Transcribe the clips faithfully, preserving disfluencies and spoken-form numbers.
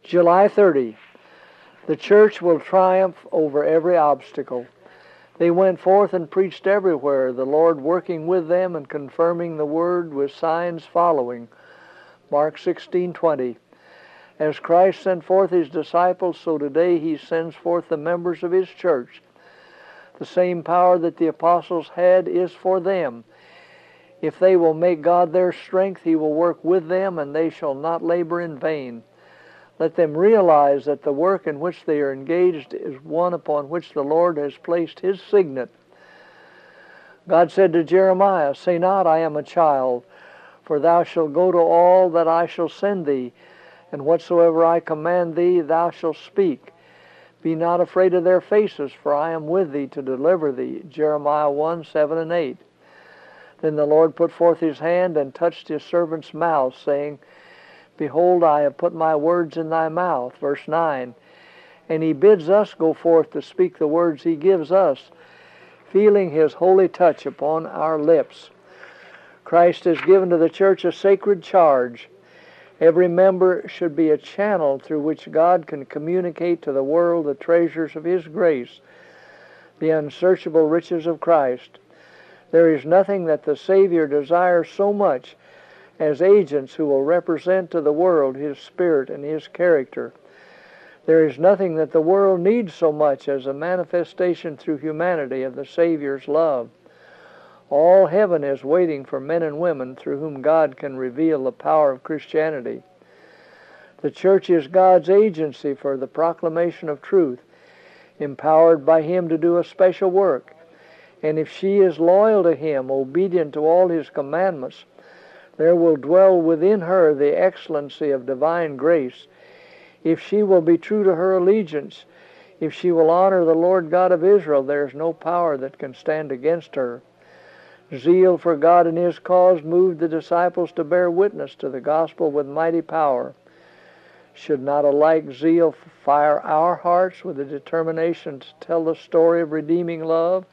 July thirtieth. The church will triumph over every obstacle. They went forth and preached everywhere, the Lord working with them and confirming the word with signs following. Mark sixteen twenty. As Christ sent forth his disciples, so today he sends forth the members of his church. The same power that the apostles had is for them. If they will make God their strength, he will work with them, and they shall not labor in vain. Let them realize that the work in which they are engaged is one upon which the Lord has placed his signet. God said to Jeremiah, "Say not, I am a child, for thou shalt go to all that I shall send thee, and whatsoever I command thee thou shalt speak. Be not afraid of their faces, for I am with thee to deliver thee." Jeremiah one, seven and eight. Then the Lord put forth his hand and touched his servant's mouth, saying, "Behold, I have put my words in thy mouth." Verse nine. And he bids us go forth to speak the words he gives us, feeling his holy touch upon our lips. Christ has given to the church a sacred charge. Every member should be a channel through which God can communicate to the world the treasures of his grace, the unsearchable riches of Christ. There is nothing that the Savior desires so much as agents who will represent to the world his spirit and his character. There is nothing that the world needs so much as a manifestation through humanity of the Savior's love. All heaven is waiting for men and women through whom God can reveal the power of Christianity. The church is God's agency for the proclamation of truth, empowered by him to do a special work. And if she is loyal to him, obedient to all his commandments, there will dwell within her the excellency of divine grace. If she will be true to her allegiance, if she will honor the Lord God of Israel, there is no power that can stand against her. Zeal for God and his cause moved the disciples to bear witness to the gospel with mighty power. Should not a like zeal fire our hearts with a determination to tell the story of redeeming love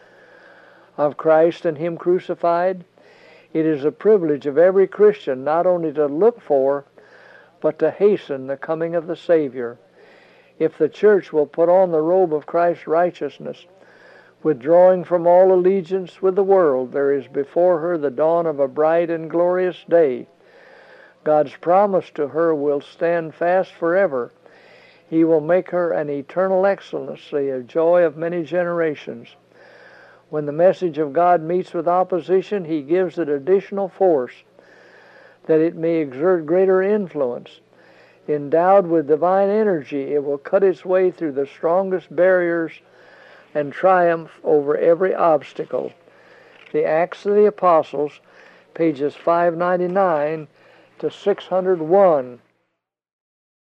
of Christ and him crucified? It is a privilege of every Christian not only to look for, but to hasten the coming of the Savior. If the church will put on the robe of Christ's righteousness, withdrawing from all allegiance with the world, there is before her the dawn of a bright and glorious day. God's promise to her will stand fast forever. He will make her an eternal excellency, a joy of many generations. When the message of God meets with opposition, he gives it additional force, that it may exert greater influence. Endowed with divine energy, it will cut its way through the strongest barriers and triumph over every obstacle. The Acts of the Apostles, pages five ninety-nine to six hundred one.